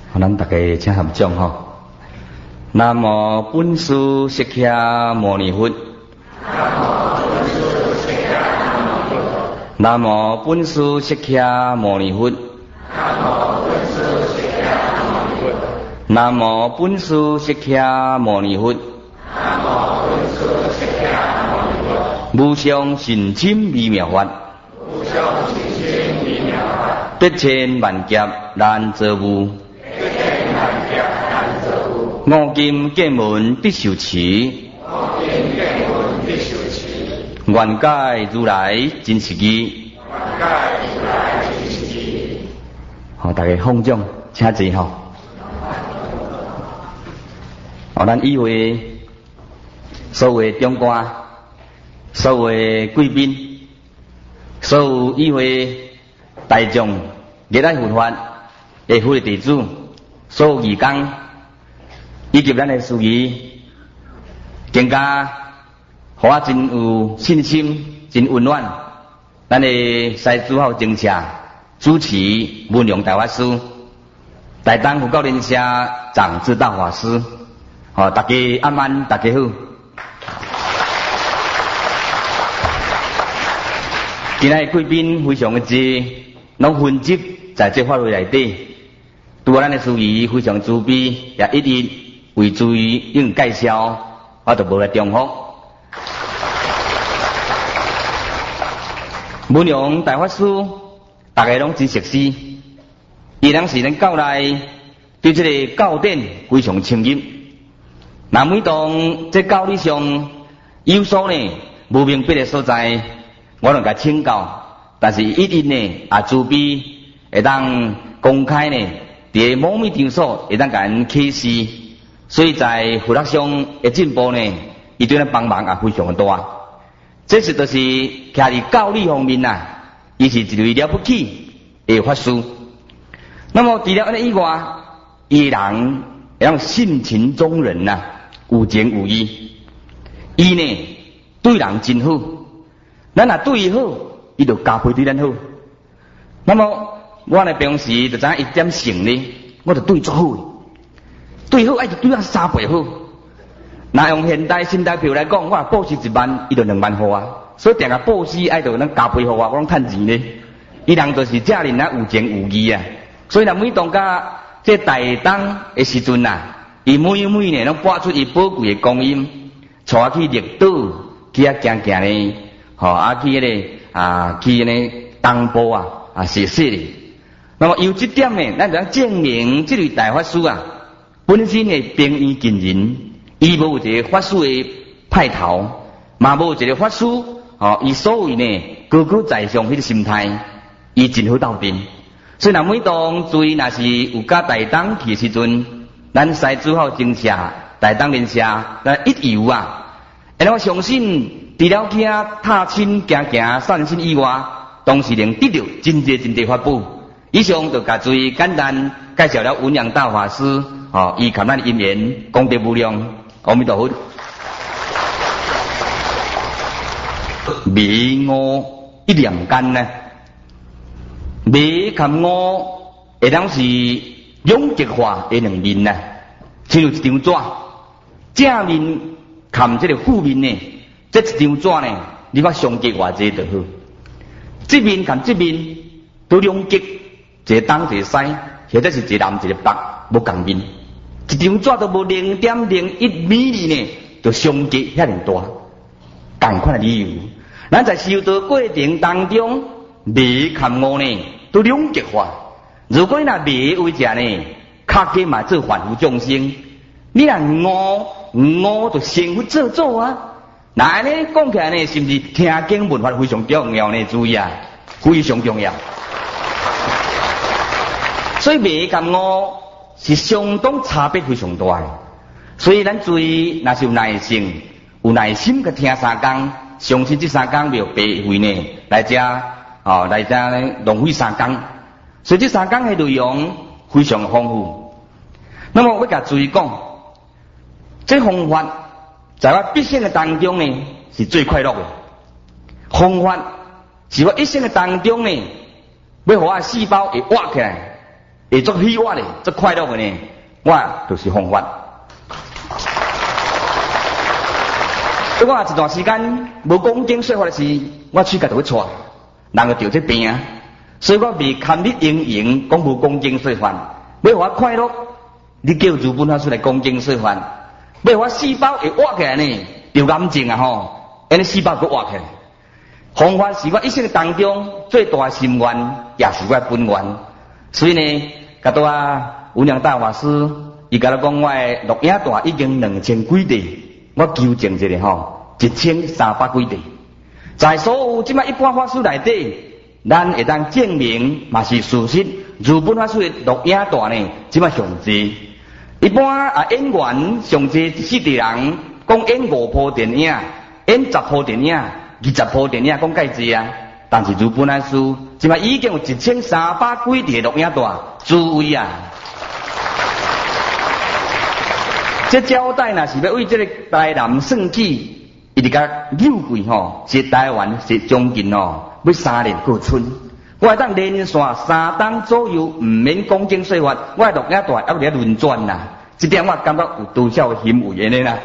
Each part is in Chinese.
咱大家请合掌吼。南无本师释迦牟尼佛。南无本师释迦牟尼佛。南无本师释迦牟尼佛。无上甚深微妙法。百千万劫难遭遇。五金剑门必受持。愿解如来真实义。好，大家放掌，请坐吼。咱以为所有长官、所有贵宾、所有以为大众热爱佛法的佛弟子，所有义工，以及咱的事宜，更加互我真有信心、真温暖。咱的西主好政社主持文良大法师，大东佛教联社长智大法师，大家安安，大家好。今仔的贵宾非常的多，拢分集在这法会内底。拄咱的事宜非常慈悲，也一直为诸位应介绍，我就无来重复。文良大法师，大家拢真熟悉，伊当是咱教内对这个教典非常清入。那每当这教理上有所呢无明白的所在，我拢甲请教，但是一直呢也慈悲，会当公开呢伫某某场所会当甲人启示，所以在佛学上的进步呢，伊对咱帮忙也非常的大。这是就是徛伫教理方面呐，伊是一位了不起的法师。那么除了安尼以外，伊人会当性情中人呐，有情有义，伊呢对人真好。咱若对伊好，伊就加倍对咱好。那么我呢平时就知影一点性呢，我就对足好的，对好爱就对啊3倍好。若用现代新台票来讲，我报施1万，伊就2万互我，所以定下报施爱就咱加倍互我，我拢趁钱呢。伊人就是这人啊有情有义啊，所以若每当甲这大东的时阵呐，伊每呢拢拨出伊宝贵的光阴，带我去绿岛去行行呢。去去呢东部写的。那么由这点呢，咱就要证明这位大法师啊，本身的平易近人，伊无有一个法师的派头，嘛无有一个法师伊所谓呢高高在上迄个心态，伊真好斗阵。所以若每当注意，若是有甲大东去的时阵，咱西主好政社、大东联社，咱一游我相信。除了去踏青、行散心以外，同时能得到真济法宝。以上就甲诸位简单介绍了文良大法师，伊含咱因缘功德无量。阿弥陀佛。迷悟一两间呢，迷含悟会当是两极化的两面呐，像一张纸，正面含这个负面呢。这一张纸呢，你把相隔偌济就好。这面跟这面都两极，一个东一个西，或者是一个南一个北，无共面。一张纸都无0.01米呢，就相隔遐尼大。同款的理由，咱在修道过程当中，迷含悟呢都两极化。如果你若迷为者呢，较加嘛做凡夫众生；你若悟就成佛做主啊。那安尼讲起来呢，是不是听经闻法非常重要呢？注意啊，非常重要。所以迷跟悟是相当差别非常大的。所以咱注意，若是有耐性、有耐心去听3天，相信这3天要白费呢，来遮来遮呢浪费3天。所以这3天的内容非常丰富。那么我甲注意讲，这方法。在我毕生的当中呢，是最快乐的方法，是我一生的当中呢，要让我细胞会活起来， 会足喜悦的，足快乐的呢，我就是方法。所以我一段时间无讲经说法的时，我喙角就要喘，人就着这病，所以我未堪你应用讲无讲经说法。要我快乐，你叫日本法师来讲经说法；要我细胞会活起来呢，就癌症啊吼，安尼细胞佫活起来。方法是我一生当中最大的心愿，也是我的本愿。所以呢，甲拄文良大法师，伊甲我讲，我的录影带已经2000几地。我纠正一下吼，1300几地，在所有即摆一般法师内底，咱会当证明嘛是事实。日本法师的录影带呢，即摆上济。一般演员上济一世地人，讲演5部电影，演10部电影，20部电影，讲介济啊。但是日本法师即摆已经有1300几地录影带诸位啊。这交代若是要为这个台南算计，伊就甲扭贵吼，是台湾是将近要3年过春。我会当连续3档左右，唔免讲经说法，我录影带还有咧轮转啦。这点我感觉有多少欣慰的啦。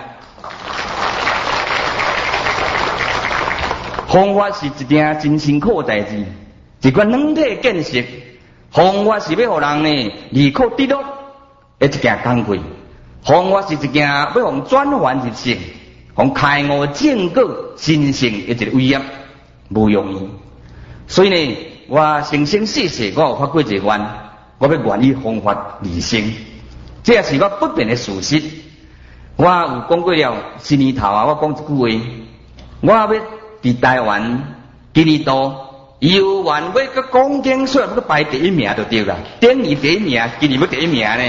方法是一件真辛苦的代志，一款软体建设。方法是要互人呢离苦得乐的一件工课。方法是一件要互转换日性，互开悟正果神圣的一个伟业，无容易。所以呢，我生生世世我有发过一个愿，我要愿意方法而生，这也是我不变的事实。我有讲过了，新年头我讲一句话，我要伫台湾今年度有愿要个讲经说要排第1名就对了，典礼第1名，今年要第1名呢。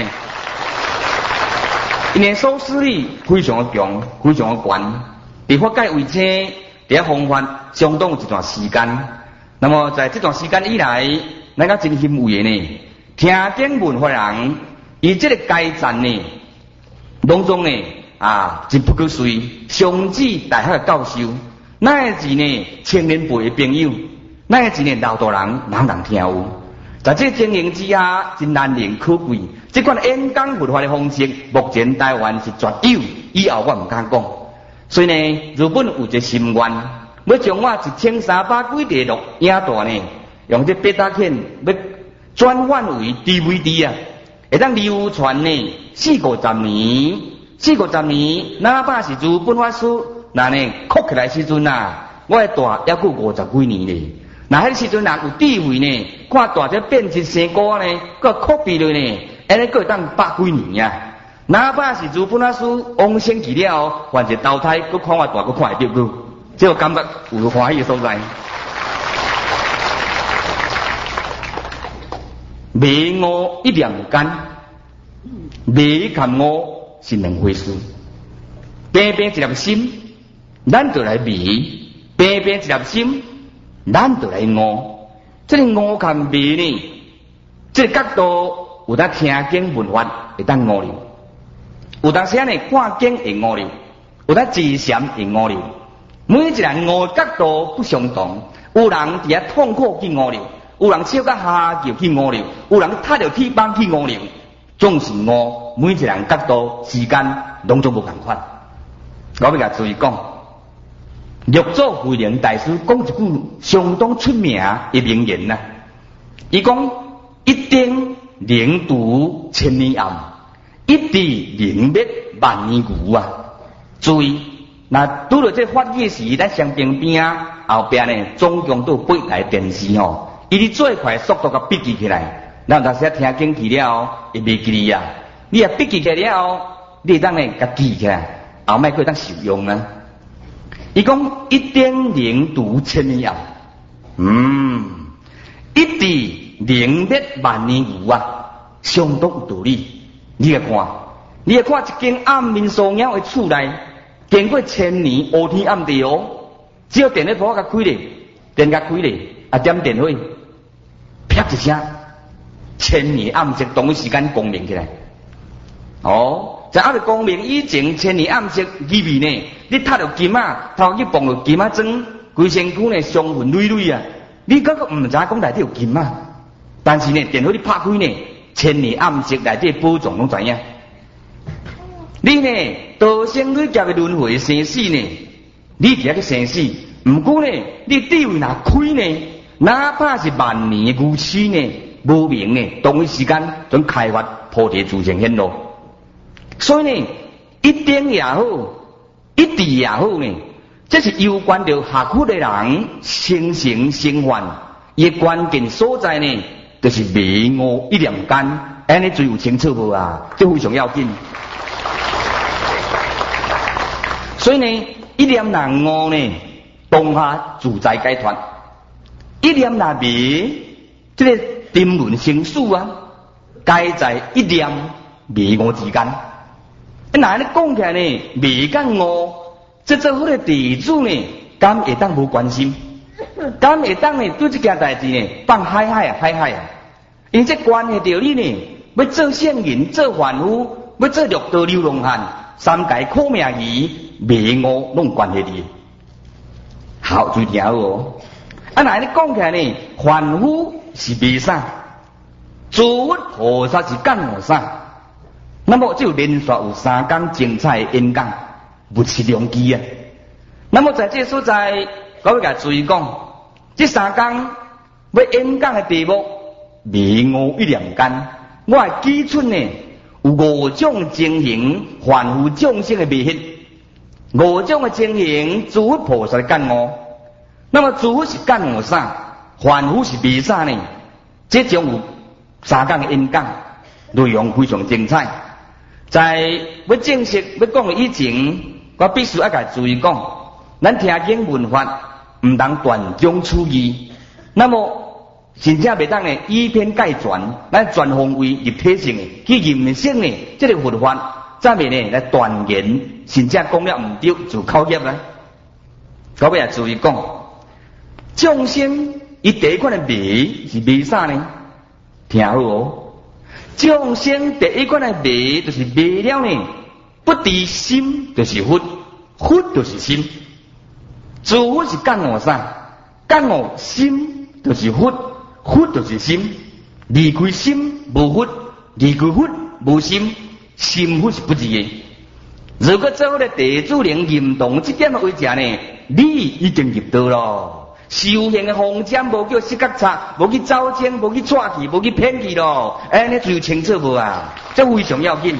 因为收视率非常的强，非常的悬，伫法界为车，伫方法相当有一段时间。那么在这段时间以来，咱个真欣慰的呢，听经闻法人，以这个阶层呢，拢总呢真不可随，上至大学的教授，乃至呢青年辈的朋友，乃至呢老大人人听有。在这情形之下，真难能可贵。这款演讲佛法的方式，目前台湾是绝有，以后我唔敢讲。所以呢，日本有一个心愿，要将我1300几地录影带呢，用这八达片要转换为 DVD 啊，会当流传呢40-50年，40-50年，哪怕是日本法师，那呢哭起来时阵啊，我的带也够50几年咧。那迄时阵人有智慧呢，看大只变质生果呢，佮酷比了呢，安尼佮会当100几年啊。哪怕是日本法师往生去了，换一个投胎，佮看我大，佮看会到佮，这我感觉有欢喜的所在。迷悟一两间，迷含悟是两回事。平平一粒心，咱就来迷；平平一粒心。咱就来悟，这个悟跟迷呢，这个角度有当听经闻法会当悟了，有当时呢看经会悟了，有当自禅会悟了。每一个人悟的角度不相同，有人伫遐痛苦去悟了，有人笑甲哈哈叫去悟了，有人踢着铁板去悟了。总是悟，每一个人角度、时间拢总无同款。我要甲注意讲。六祖慧能大师讲一句相当出名的名言呐，伊讲：一灯灵烛千年暗，一滴灵灭万年牛啊！注意，那拄着这法语时，咱相边边啊，后边呢总共都有8台电视吼，伊哩最快速度甲笔记起来，咱有时听经去了后，会袂记哩啊。你啊笔记起来了后，你会当呢甲记起来，后摆可以当受用啊。伊讲一点灵烛千年暗，一滴灵灭万年牛啊，相当有道理。你来看一间暗面素鸟的厝内，经过1000年乌天暗地哦，只要电火泡甲开咧，电甲开咧，点电火，啪一声，1000年暗色同一时间光明起来。在暗个光明以前，1000年暗色入面呢，你踏着金啊，头去碰着金啊装，规身躯呢伤痕累累啊。你感觉唔知讲内底有金啊，但是呢，电火你拍开呢， 千年暗室内底宝藏拢知影。你呢，道生累劫的轮回生死呢，你伫遐去生死，毋过呢，你地位若开呢，哪怕是万年的牛痴呢，无明呢，同一时间准开发菩提自性显露。所以呢，一定也好，一地也好呢，这是有关着学佛的人生成生还，伊关键所在呢，就是迷悟一念间，安尼最有清楚无啊？这非常要紧。所以呢，一念若悟呢，当下自在解脱；一念若迷，这个沉沦生死啊，皆在一念迷悟之间。那安尼讲起来呢，迷甲悟，这做好的弟子呢，敢会当无关心？敢会当呢对这件代志呢放海啊，因这关系到你呢，要做圣人、做凡夫、要做六道流浪汉、三界苦命鱼、迷悟拢关系你。好，注意听好哦。那安尼讲起来呢，凡夫是迷啥？诸佛菩萨是干我啥？那么就连续有3讲精彩的演讲，不是良机啊。那么在这所在，我要甲注意讲，这3讲要演讲的题目，迷悟一念间，我的基础呢有5种情形，凡夫众生的迷惑，5种的情形，诸佛菩萨的干悟。那么诸佛是干悟啥？凡夫是迷啥呢？这种有3讲的演讲，内容非常精彩。在要正式要讲的以前，我必须要甲注意讲，咱听经闻法，唔当断章取义。那么，真正袂当呢以偏概全，咱全方位立体性的去认识呢，这个佛法，再面呢来断言，真正讲了唔对就口业啦。我要注意讲，众生伊第一款的迷是迷啥呢？听好哦。众生第一款的迷，就是迷了呢，不知心就是佛，佛就是心。诸佛是干我啥？干我心就是佛，佛就是心。离开心无佛，离开佛无心，心佛是不二的。如果做好的弟子能认同这点为者呢，你已经入道咯。修行的方针无叫失觉察，无去走精，无去错去，无去骗去咯。安尼就清楚无啊？这非常要紧。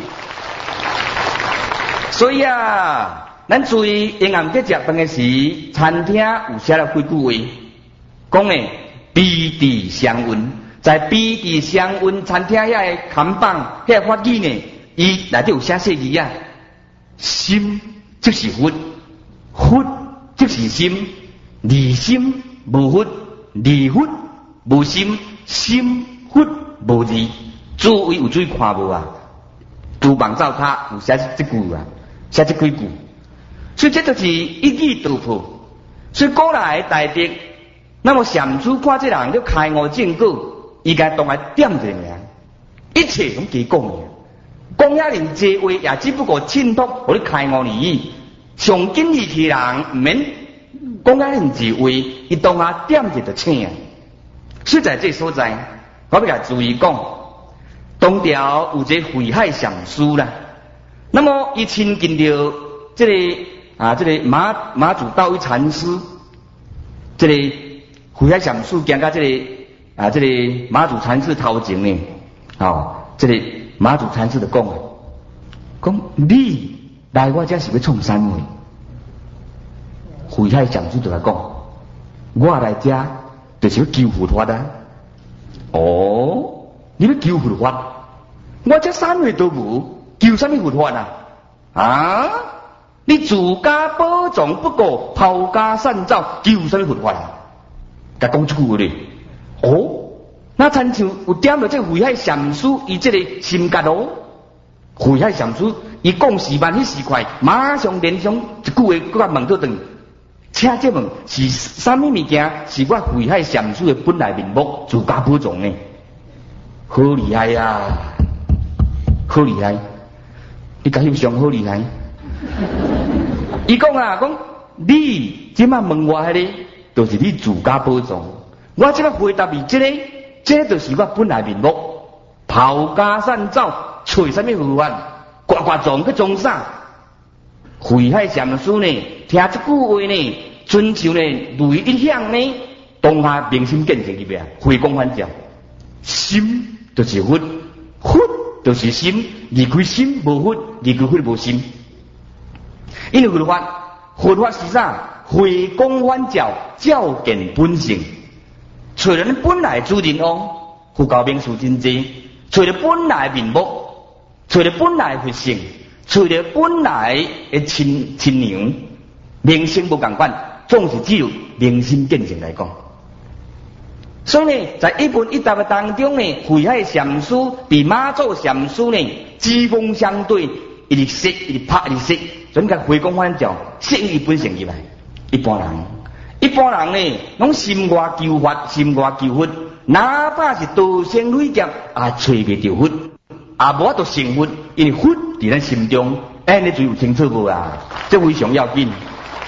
所以啊，咱注意阴暗在食饭的时，餐厅有写了几句话，讲呢彼地相温，在彼地相温餐厅遐个看板遐个法语呢，伊内底有写4字啊，心即是佛，佛即是心。离心无佛，离佛无心，心佛无离。诸位有注意看无啊？厨房灶塔有写这句啊，写这几句。所以这就是一语道破。所以古来的大德，那么禅师看这人要开悟正果，伊该当来点一下，一切拢加讲的。讲遐尼济话，也只不过衬托互你开悟而已。上紧义气人唔免。讲啊，恁智慧，伊当下点一就请啊。所以在这所在，我要甲注意讲，东条有这慧海禅师啦。那么伊亲近着这个马祖道一禅师，这个慧海禅师行到这个马祖禅师头前呢，这个马祖禅师就讲你来我这是要创啥物？慧海禅师就来讲，我来这就是要求佛法啊。哦，你要求佛法？我这3位都无，求什么佛法啊？啊！你自家保重不顾，抛家散走，求什么佛法啊？甲讲出句咧。哦，那亲像有点到这慧海禅师伊这个心格咯。慧海禅师伊讲4万迄4块，马上连上一句话，搁甲问倒转。请这问是啥物物件？是我慧海禅师的本来面目，自家保重呢？好厉害呀！好厉害！你甲翕相好厉害！伊讲啊，讲你即摆问我迄个，就是你自家保重。我即摆回答你这个，这就是我本来面目， 跑家散走，找什么佛法？呱呱撞去撞啥？慧海禅师呢？听这句话呢，春秋呢，雷一响呢，当下明心见性入面，回光返照。心就是佛，佛就是心，离开心无佛，离开佛无心。因为佛法是啥？回光返照，照见本性。找人本来主人翁，佛教名词真多，找着本来面目，找着本来佛性，找着本来的亲娘，明性不共款，总是只有明心见性来讲。所以呢，在一问一答的当中呢，慧海禅师比马祖禅师呢，机锋相对，一直说，一直拍，一直说，整个回光返照，适应伊本性入来。一般人呢，拢心外求法，心外求佛，哪怕是道生累劫，也找袂到佛，也无法度成佛，因为佛伫咱心中，你最有清楚无啊？这非常要紧。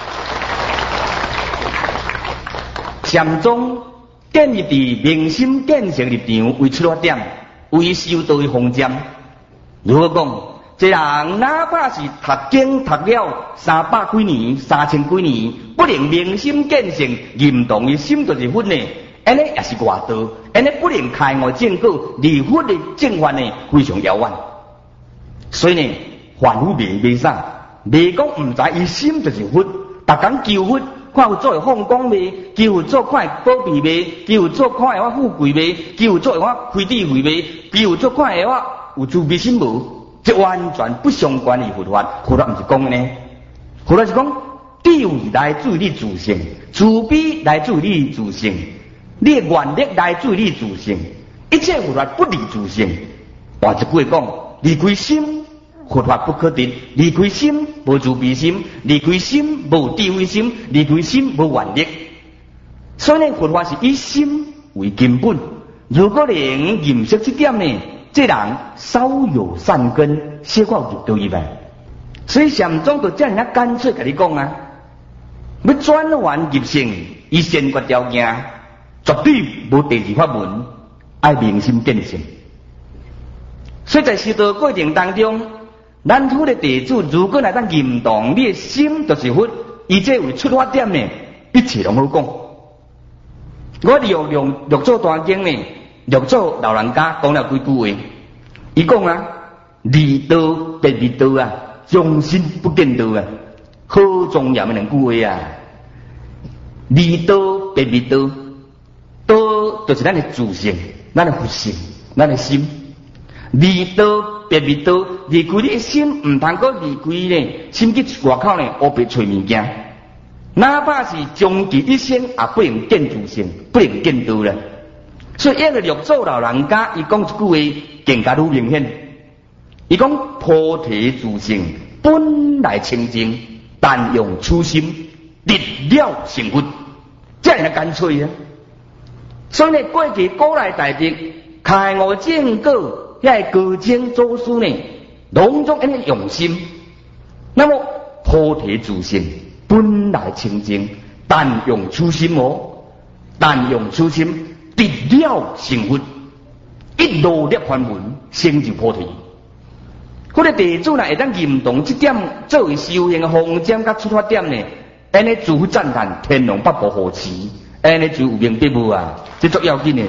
禅宗建立伫明心见性立场为出发点，为修道的方针。如何讲？这人哪怕是读经读了300几年、3000几年，不能明心见性，认同伊心就是佛呢，安尼也是外道，安尼不能开悟正果，离佛的正法呢非常遥远。所以呢，凡夫袂啥，袂讲唔知伊心就是佛，逐工求佛，看有做会放光未？求有做看会保庇未？求有做看会我富贵未？求有做会我开智慧未？求有做看会我有慈悲心无？这完全不相关于佛法，佛法唔是讲的呢。佛法是讲智慧来自于你自性，慈悲来自于你自性，你的愿力来自于你自性，一切佛法不离自性。换一句话讲，离开心，佛法不可得；离开心，无慈悲心；离开心，无智慧心；离开心，无愿力。所以呢，佛法是以心为根本。如果能认识这点呢，这人稍有善根，小可入道入来。所以禅宗就这样干脆跟你讲啊，要转换入性，以先决条件，绝对无第二法门，爱明心见性。所以在修道过程当中，咱佛的弟子如果来当认同你的心就是佛，以这为出发点呢，一切拢好讲。我六祖大经呢，六祖老人家讲了几句话，伊讲啊，离道别离道啊，将心不见道啊，好重要的两句话啊。离道别离道，道就是咱的自性，咱的佛性，咱的心。离道别离道，离开你的心，唔通够离开呢，心去外口呢，黑白找物件。哪怕是终其一生，也不能见自性，不能见道了。所以一个六祖老人家，伊讲一句话更加愈明显。伊讲菩提自性本来清净，但用初心立了成佛，这样干脆啊！所以呢，过去古来大德开悟正果，遐高僧祖师呢，拢总安尼用心。那么菩提自性本来清净，但用初心哦，但用初心得了成佛，一路涅槃门，成就菩提。嗰个弟子呢，会当认同这点作为修行的方针甲出发点呢，安尼自负赞叹天龙八部护持，安尼就有明白无啊？这足要紧的。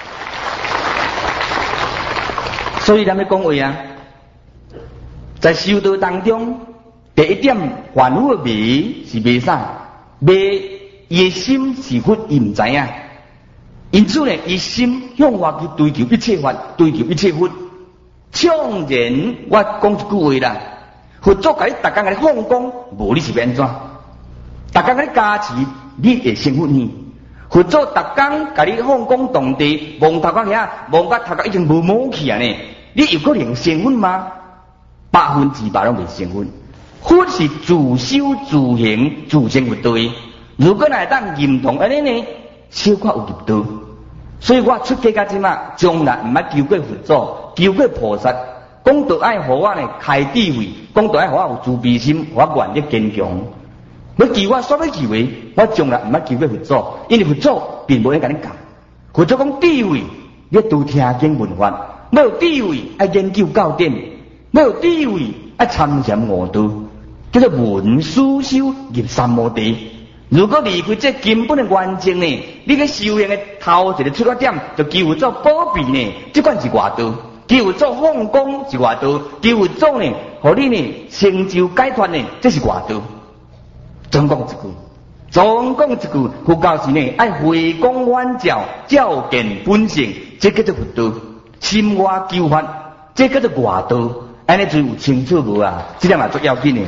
所以咱们讲话啊，在修道当中，第一点，凡夫的迷是迷啥？迷伊的心是佛，伊唔知影。因此呢，伊心向外去追求一切法，追求一切佛。唱然，我讲一句话啦，佛祖甲你逐工甲你放光，无你是要安怎？逐工甲你加持，你会成佛呢？佛祖逐工甲你放光动地，望头壳遐，望甲头壳已经无毛去啊呢？你有可能成佛吗？200%拢未成佛。佛是自修自行自成佛道。如果来当认同安尼呢，小可有入道。所以我出家到即马，从来唔捌求过佛祖，求过菩萨，讲到爱互我呢开智慧，讲到爱互我有慈悲心，我愿力坚强。要求我所要求的，我从来唔捌求过佛祖，因为佛祖并无咧甲你讲。佛祖讲智慧，你拄听经闻法， 要有智慧，爱研究教典；要有智慧，爱参禅悟道，叫做文思修入三摩地。如果离开这根本的原则呢，你个修行的头一个出发点，就求做保庇呢，这款是外道；求做放光是外道；求做呢，互你呢成就解脱呢，这是外道。总讲一句，佛教是呢，爱回光返照，照见本性，这叫做佛道。心外求法，这叫做外道。安尼就有清楚无啊？这点嘛最要紧的。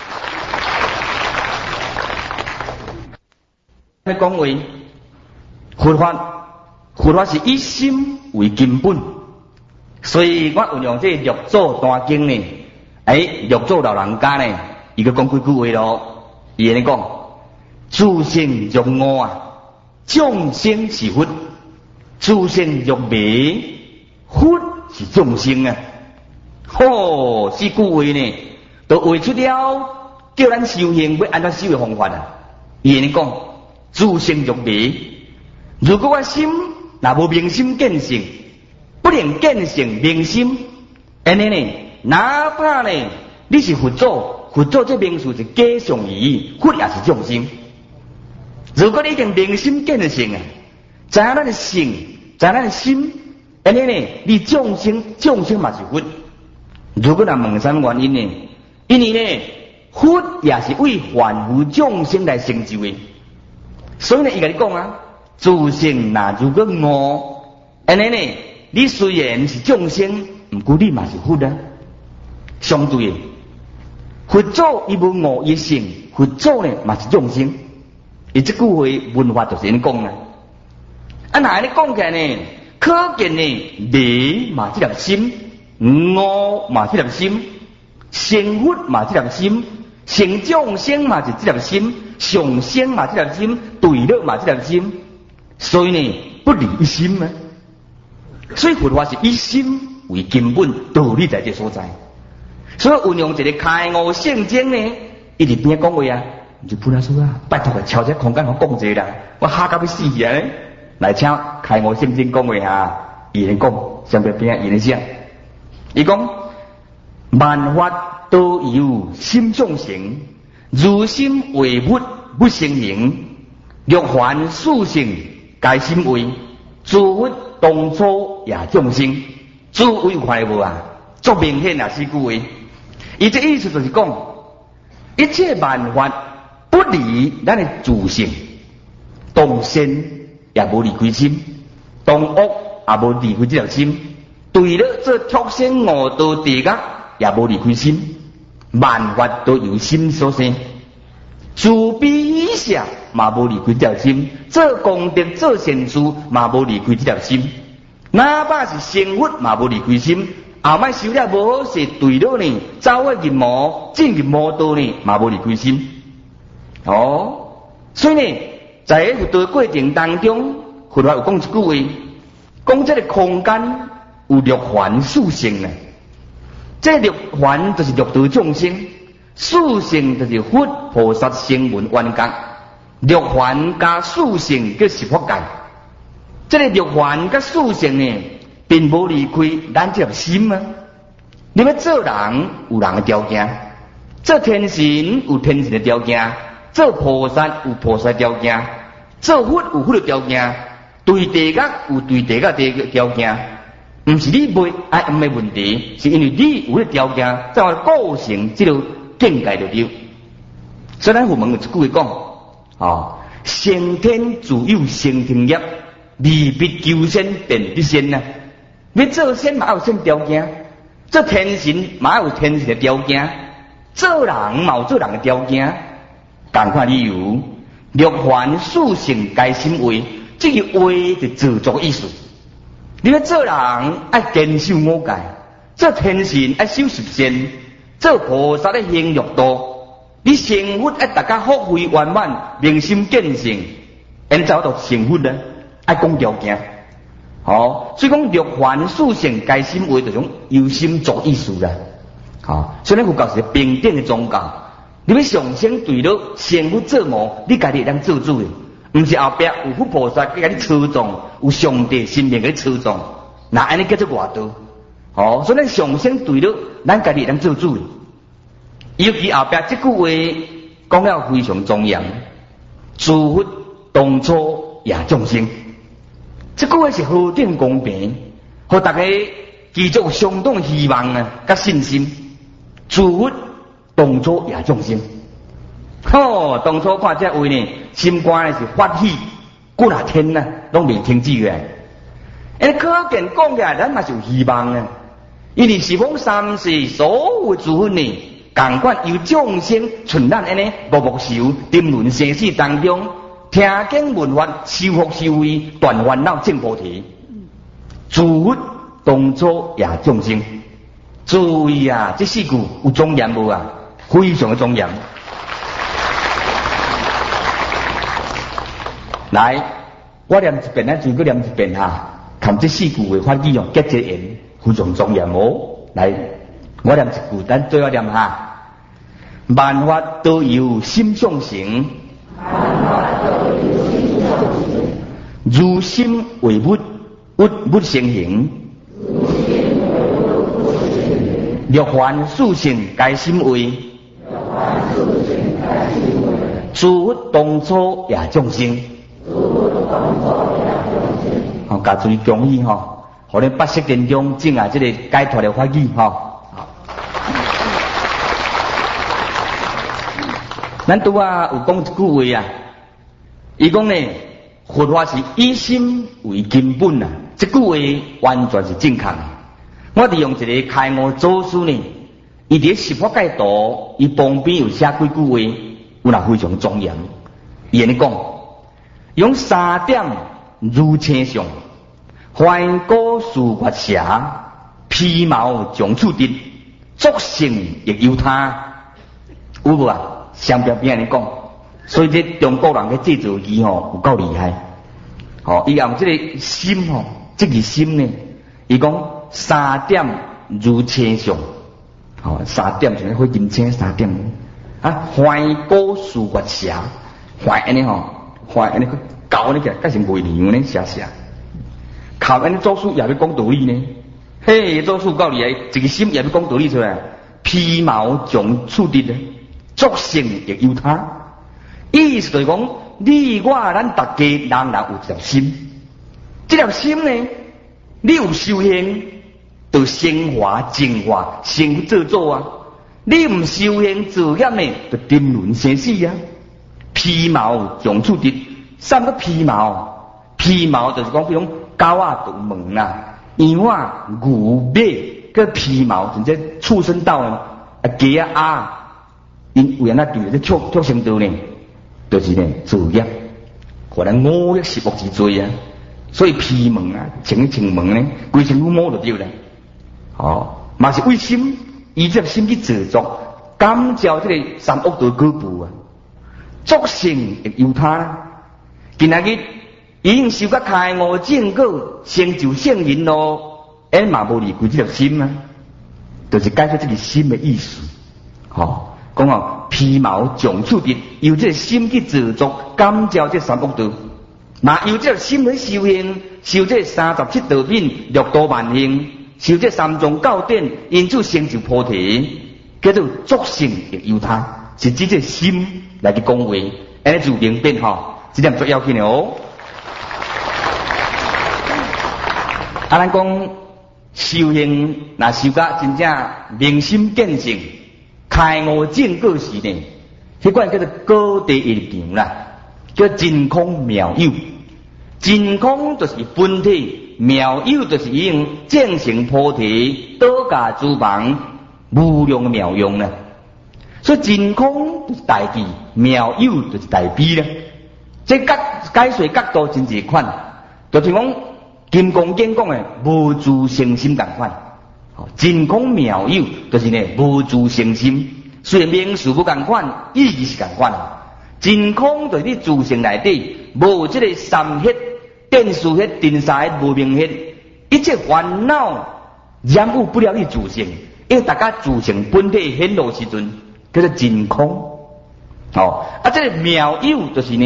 在讲话，佛法是以心为根本，所以我运用这六祖大经呢，六祖老人家呢，伊个讲几句话咯，伊安尼讲：自性若我啊，众生是佛；自性若迷，佛是众生啊。四句话呢，都画出了叫咱修行要安怎修的方法啊。伊安尼讲。自性若迷，如果我心若无明心见性，不能见性明心，安尼呢，哪怕呢你是佛祖这名词是假象而已，佛也是众生。如果你已经明心见性啊，知影咱的性，知影咱的心，安尼呢，你众生嘛是佛。如果若问啥原因呢？因为呢，佛也是为凡夫众生来成就的。所以呢，伊甲你讲啊，自性若如果我，安尼呢，你虽然是众生，毋过你嘛是佛啊。相对的，佛祖伊无我一性，佛祖呢嘛是众生。伊这句话文化就是安尼讲啊。啊，那安尼讲起来呢，可见呢，迷嘛这粒心，我嘛这粒心，成佛嘛这粒心。成众生嘛是这粒心，上生嘛这粒心，对了嘛这粒心，所以呢不离一心啊。所以佛法是以心为根本，道理在这所在。所以运用一个开悟圣经呢，一直边讲话啊，就不能说啊，拜托个敲这空间好讲者啦，我吓到要死啊！来请开悟圣经讲话啊，伊人讲上边边伊人讲，伊讲万法。都由心种成，如心为物，不生形。若凡属性，该心为自物当初也众生。自为快无啊？足明显啊！四句话，伊这意思就是讲，一切万法不离咱的自性，当善也无离开心，当恶也无离开这条心。对了，这畜生恶道地狱也无离开心。万法都由心所生，自悲以下嘛无离开这条心，做功德做善事嘛无离开这条心，哪怕是成佛嘛无离开心，后摆修了无好势，对了呢，走入魔进入魔道呢嘛无离开心。所以呢，在佛道过程当中，佛法有讲一句话，讲这个空间有六凡属性呢。这六凡就是六道众生，属性就是佛菩萨声闻缘觉，六凡加属性叫十法界。这个六凡加属性呢，并无离开咱这粒心啊。你要做人有人的条件，做天神有天神的条件，做菩萨有菩萨的条件，做佛有佛的条件，对地狱有对地狱的条件。不是你袂爱唔的问题，是因为你有个条件，才会构成这个境界就对。所以咱佛门有一句话讲，先天自有先天业，未必求仙便必仙啊。你做仙嘛有仙条件，做天神嘛有天神的条件，做人嘛有做人的条件。同款理由，六凡属性该心为，这个为就自作意思。你要做人爱坚守五戒，做天神爱守十善，做菩萨爱行六道，你成佛爱大家福慧圆满，明心见性，因才有成佛呢，爱讲条件。所以讲六凡属性该心为，就种由心作意思啦。所以咱佛教是平等的宗教，你要上升对了，成佛做魔，你家己会当做主的。不是后壁有佛菩萨给你操纵，有上帝神明给你操纵，那安尼叫做外道。 所以咱上先对了，咱家己能做主。尤其后壁这句话讲了非常庄严，自佛当初也众生。这句话是何等公平，互大家继续相当希望啊，甲信心。自佛当初也众生。当初看这话呢，心肝呢是发喜，几啊天啊，拢未停止嘅。可见讲起来，咱嘛是有希望啊。因为十方三世所有诸佛呢，共款由众生存咱安尼默默受，沉沦生死当中，听经闻法，修福修慧，断烦恼证菩提。诸佛当初也众生，注意啊，这四句有庄严无啊？非常的庄严。来，我念一遍，咱再搁念一遍哈。看这四句话法语用结结缘，非常庄严哦。来，我念一句，咱最后念哈。万法都由心相成，如心为物，物物成形。六凡四性皆心为，诸佛当初也众生。家注意恭喜吼，互恁八识当中种啊，这个解脱的法语吼。咱拄啊有讲一句话啊，伊讲呢，佛法是以心为根本啊，这句话完全是正确的。我哋用一个开悟祖师呢，伊伫十法界图，伊旁边有写几句话，有那非常庄严。伊安尼讲，用三点如青相。环古树月蛇，披毛将处敌，作性亦由他。有无啊？相边边安尼讲，所以这中国人嘅制造机吼有够厉害。伊用这个心吼，这个心呢，伊讲三点如青相。三点像火金青三点啊，环古树月蛇，环安尼吼，环安尼去搞安尼起来，改成袂娘呢，写写。靠安尼做事也要讲道理呢，嘿，做事够厉害，一个心也要讲道理出来。披毛将处敌呢，作性亦由他。意思就是讲，你我咱大家人人有一条心，这条心呢，你有修行，就升华净化，成做做啊。你唔修行自业呢，就沉沦生死啊。披毛将处敌，什么披毛？披毛就是讲，比如狗啊、独门啊、羊啊、牛、马，个皮毛，甚至畜生道啊、鸡啊、鸭，因为安那对咧畜生道呢，就是呢自业，可能五欲十恶之罪啊。所以皮毛啊、清毛呢，规身躯摸就对了。嘛是为心，以这心去制作，感召这个三恶道果报啊，作性亦由他。今仔日已经受到开悟正果，成就圣人咯，嘛无离开这条心啊，就是解释这个心的意思。讲皮毛将处敌，由这个心去制作，感召这三恶道，嘛由这个心去修行，修这37道品、6度万行，修这三宗教典，因此成就菩提，叫做作性亦由他，是指这个心来去讲话，安尼就明白这点最要紧的哦。咱讲修行，若修到真正明心见性、开悟正果时呢，迄款叫做高地一场啦，叫真空妙有。真空就是本体，妙有就是已经证成菩提，倒驾诸房无量的妙用啦。所以真空就是大智，妙有就是大悲啦。这解说角度真侪款，就是讲。金刚经讲的无自性心同款，真空妙有就是呢无自性心，虽然名词不同款，意义是同款。真空就是你自性内底无这个三黑、电视黑、电沙黑、无明黑，一切烦恼染污不了你自性，因为大家自性本体显露时阵叫做真空。这个妙有就是呢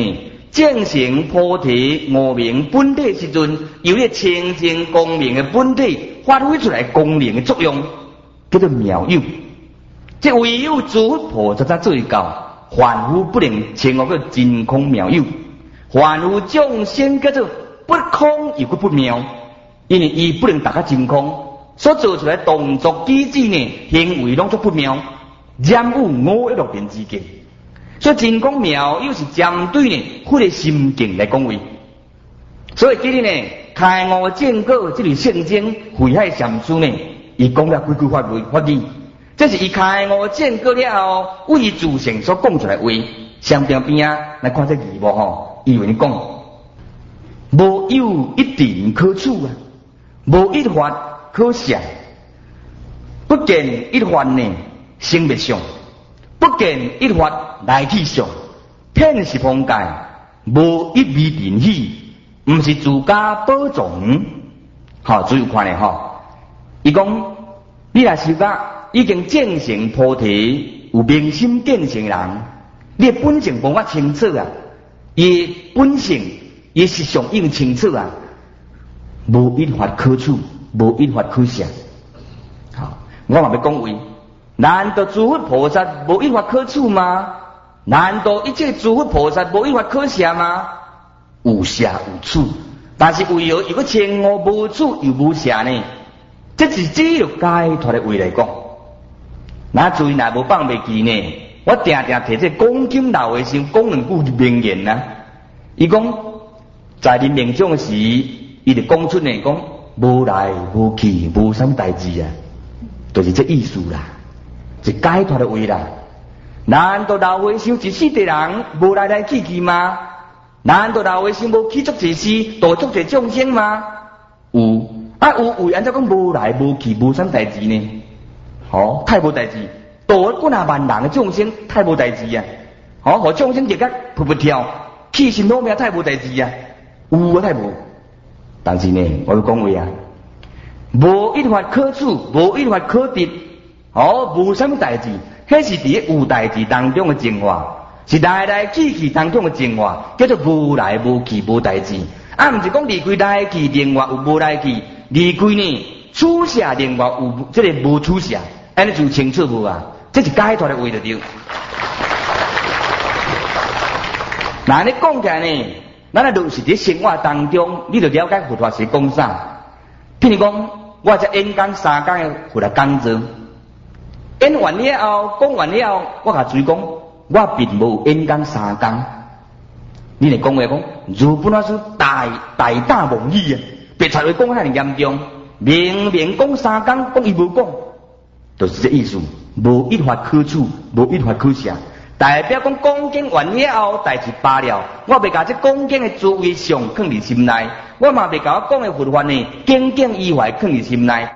正成菩提无明本体时阵，由咧清净光明的本体发挥出来功能的作用，叫做妙有。即唯有诸佛菩萨才做得到，凡夫不能称呼叫真空妙有。凡夫众生叫做不空又不妙，因为伊不能达到真空，所做出来动作机制呢，行为拢足不妙，染污五欲六尘之境。所以真空妙有是针对呢迄个心境来讲话。所以今日呢开悟正果这类圣经慧海禅师呢，伊讲了几句法语，这是伊开悟正果了后为伊自性所讲出来话。相边边啊来看这字幕吼，伊有人讲无有一定可取啊，无一法可想，不见一法呢生灭相，不见一法来去相，遍是方界，无一味定喜，毋是自家保重。好，注意看咧吼，伊讲你若是甲已经证成菩提有明心见性人，你的本性无法清楚啊，伊本性伊实相应清楚啊，无一法可取，无一法可想。好，我嘛要讲话，难道诸佛菩萨无一法可取吗？难道一切诸佛菩萨无一法可想吗？有舍有取，但是为何又个称呼无取又无舍呢？这是只有解脱的话来讲。那注意若无放袂记呢？我定定提这讲金老和尚讲两句名言啊。伊讲在临命终时，伊就讲出呢讲无来无去，无啥代志啊，就是这意思啦，是解脱的话啦。难道老和尚一世的人无来来去去吗？难道老和尚无去足一世，度足一众生吗？有啊，有为安怎讲无来无去，无啥代志呢？好，太无代志，度几啊万人的众生，太无代志啊！好，和众生日甲噗噗跳，气心老命太无代志啊！有啊，太无。但是呢，我要讲话啊，无一法可取，无一法可得，哦，无啥物代志，迄是伫有代志当中的净化，是来来去去当中的净化，叫做无来无去无代志。啊，毋是讲离开来去，另外有无来去，离开呢取舍，另外有这个无取舍。安尼就清楚无啊？这是解脱的话就对。那你讲起来呢，咱啊就是伫生活当中，你就了解佛法是讲啥。譬如讲，我这演讲3天的回来讲座，演完了后，讲完了后，我甲注意讲，我并无演讲3天。你来讲话讲，如本来是大大妄语啊，别才会讲遐尼严重，明明讲3天，讲伊无讲。就是这意思，无一法可取，无一法可舍。代表讲经完了后，代志罢了。我袂甲这讲经的滋味上放伫心内，我嘛袂甲我讲的佛法呢，经经依怀放伫心内。